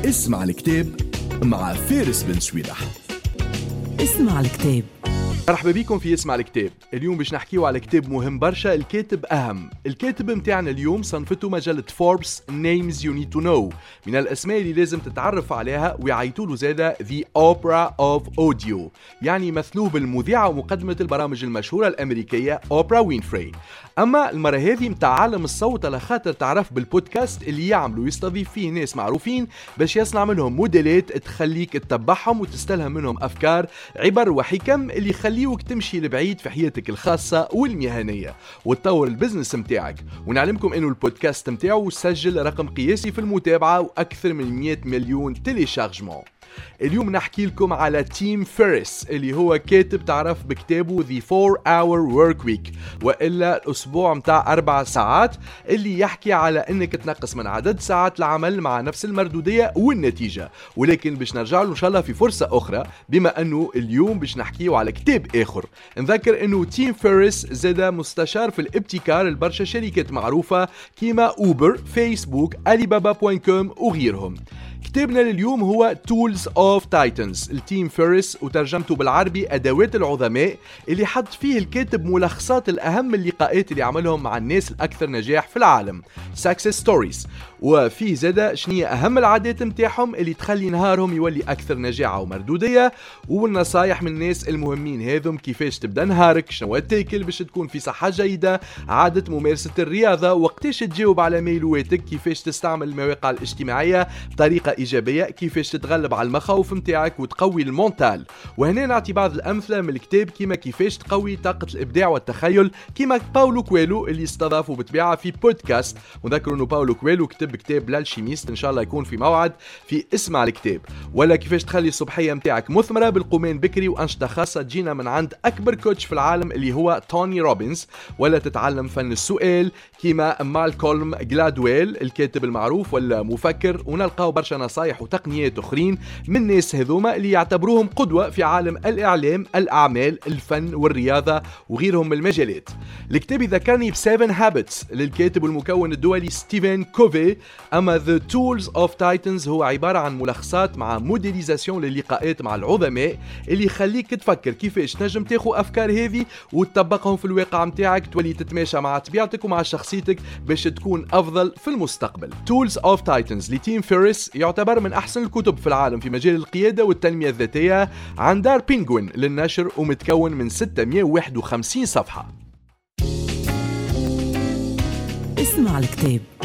اسمع الكتاب مع فارس بن سويدح. اسمع الكتاب. مرحبا بكم في اسمع الكتاب. اليوم باش نحكيو على كتاب مهم برشا، الكاتب أهم. الكاتب متاعنا اليوم صنفته مجلة فوربس Names You Need to Know، من الأسماء اللي لازم تتعرف عليها، ويعيطوله زادة The Opera of Audio، يعني مثلوه بالمذيعة ومقدمة البرامج المشهورة الأمريكية أوبرا وينفري. أما المرة هذه متاع عالم الصوت، على خاطر تعرف بالبودكاست اللي يعملوا يستضيف فيه ناس معروفين باش يصنع منهم موديلات تخليك تتبعهم وتستلهم منهم أفكار، عبر وحكم اللي يخليوك تمشي لبعيد في حياتك الخاصة والمهنية وتطور البزنس متاعك. ونعلمكم انه البودكاست متاعه سجل رقم قياسي في المتابعة واكثر من 100 مليون تيليشارجمون. اليوم نحكي لكم على تيم فيريس، اللي هو كاتب تعرف بكتابه The 4-Hour Work Week، وإلا الأسبوع متاع 4 ساعات، اللي يحكي على أنك تنقص من عدد ساعات العمل مع نفس المردودية والنتيجة. ولكن باش نرجع له إن شاء الله في فرصة أخرى، بما أنه اليوم باش نحكيه على كتاب آخر. نذكر أنه تيم فيريس زاد مستشار في الابتكار البرشا شركات معروفة كيما أوبر، فيسبوك، alibaba.com وغيرهم. كتابنا لليوم هو Tools of Titans التيم فيريس، وترجمته بالعربي أدوات العظماء، اللي حط فيه الكاتب ملخصات الأهم اللقاءات اللي عملهم مع الناس الأكثر نجاح في العالم، Success Stories. وفيه زادة شنية أهم العادات متاعهم اللي تخلي نهارهم يولي أكثر نجاعة ومردودية، والنصايح من الناس المهمين هذم، كيفاش تبدأ نهارك، شنو تاكل باش تكون في صحة جيدة، عادة ممارسة الرياضة، وقتاش تجاوب على ميلواتك، كيفاش تستعمل المواقع الاجتماعية بطريقة إيجابية، كيفاش تتغلب على المخاوف متاعك وتقوي المونتال. وهنا نعطي بعض الأمثلة من الكتاب، كيما كيفاش تقوي طاقة الإبداع والتخيل، كيما باولو كويلو اللي استضافه بطبيعة في بودكاست. وذكروا أنه باولو كويلو كتب كتاب الألشيميست، إن شاء الله يكون في موعد في اسمع الكتاب. ولا كيفاش تخلي الصبحية متاعك مثمرة بالقومان بكري، وأنشطة خاصة تجينا من عند أكبر كوتش في العالم اللي هو توني روبنز. ولا تتعلم فن السؤال كيما مالكولم جلادويل الكاتب المعروف ولا مفكر. ونلقاو برشا نصايح وتقنيات أخرين من ناس هذوما اللي يعتبروهم قدوة في عالم الإعلام، الأعمال، الفن والرياضة وغيرهم من المجالات. الكتاب ذكرني ب7 Habits للكاتب والمكون الدولي ستيفن كوفي. أما The Tools of Titans هو عبارة عن ملخصات مع موديليزاسيون للقاءات مع العظماء، اللي يخليك تفكر كيفاش تنجم تاخو أفكار هذه وتطبقهم في الواقع متاعك، تولي تتماشى مع طبيعتك ومع شخصيتك باش تكون أفضل في المستقبل. Tools of Titans لتيم فيريس يعتبر من أحسن الكتب في العالم في مجال القيادة والتنمية الذاتية عن دار بينغوين للنشر، ومتكون من 651 صفحة. اسمع الكتاب.